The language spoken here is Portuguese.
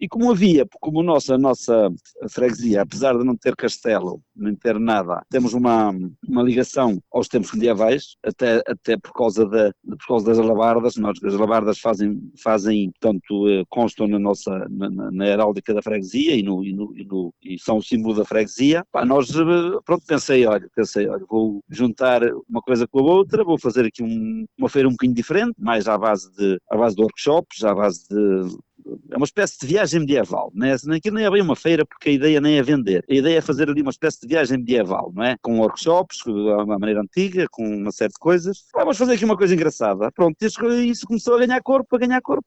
E como a nossa freguesia, apesar de não ter castelo, nem ter nada, temos uma ligação aos tempos medievais, até por causa das alabardas. As alabardas portanto, constam na heráldica da freguesia e são o símbolo da freguesia. Pá, pronto, pensei, olha, vou juntar uma coisa com a outra, vou fazer aqui uma feira um bocadinho diferente, mais à base de workshops, à base de... É uma espécie de viagem medieval, né? Aquilo nem é bem uma feira, porque a ideia nem é vender, a ideia é fazer ali uma espécie de viagem medieval, não é? Com workshops, à maneira antiga, com uma série de coisas. Vamos fazer aqui uma coisa engraçada. Pronto, isso começou a ganhar corpo,